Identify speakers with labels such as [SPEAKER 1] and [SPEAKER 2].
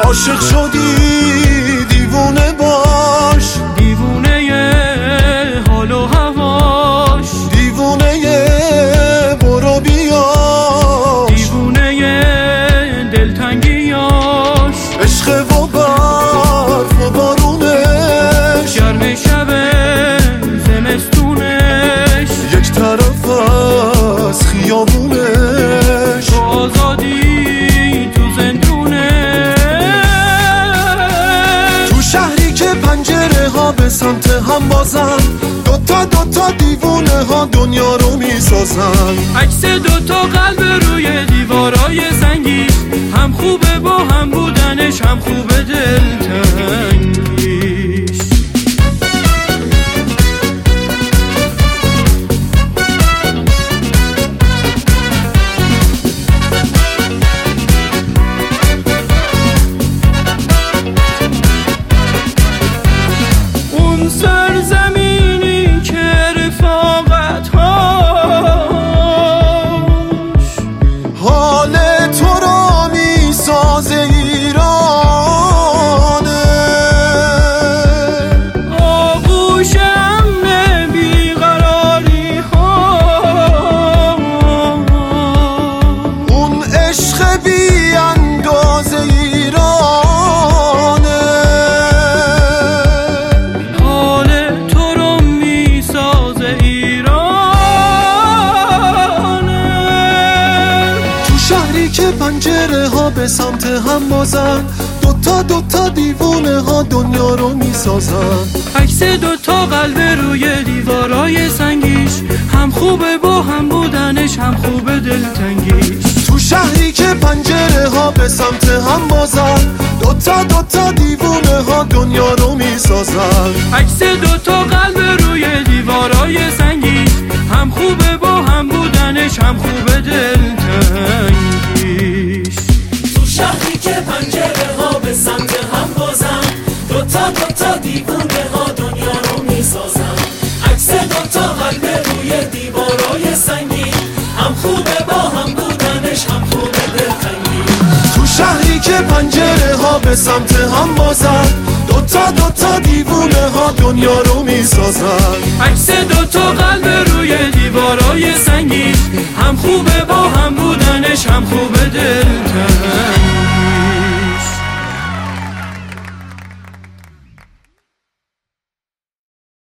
[SPEAKER 1] عاشق شدی دیوونه باش،
[SPEAKER 2] دیوونه حال و هواش،
[SPEAKER 1] دیوونه برو بیا،
[SPEAKER 2] دیوونه دلتنگیاش،
[SPEAKER 1] عشق و برف و بارونش،
[SPEAKER 2] گرم شب زمستونش،
[SPEAKER 1] یک طرف از خیابونش،
[SPEAKER 2] تو آزادی تو زندونش.
[SPEAKER 1] تو شهری که پنجره ها به سمت هم بازن، دوتا دیوونه ها دنیا رو میسازن.
[SPEAKER 2] عکس دوتا قلب روی دیوارای سنگی، هم خوبه با هم بودنش، هم خوبه دلتنگیش. اون سرزمینی که رفاقت
[SPEAKER 1] حال تو رو میسازه ایرانه،
[SPEAKER 2] آغوش امن بیقراری ها،
[SPEAKER 1] اون عشق بی اندازه ایرانه،
[SPEAKER 2] حال تو رو میسازه ایرانه.
[SPEAKER 1] تو شهری که پنجره ها به سمت هم بازن، دوتا دیوونه ها دنیا رو میسازن.
[SPEAKER 2] عکس دوتا قلب روی دیوارای سنگیش، هم خوبه با هم بودنش، هم خوبه دلتنگیش.
[SPEAKER 1] تو شهری که پنجره ها به سمت هم بازن، دوتا دیوونه ها دنیا رو میسازن.
[SPEAKER 2] عکس دوتا قلب روی دیوارای سنگیش، هم خوبه با هم بودنش، هم خوبه دلتنگیش.
[SPEAKER 3] تو شهری که پنجره ها به سمت هم بازن، دوتا دیوونه ها دنیا رو میسازن. عکس دوتا قلب روی دیوارای سنگی، هم خوبه با هم بودنش، هم خوبه دلتنگیش.
[SPEAKER 1] تو شهری که پنجره ها به سمت هم بازن، دوتا دیوونه ها دنیا رو میسازن.
[SPEAKER 2] عکس دوتا قلب روی دیوارای سنگی، هم خوبه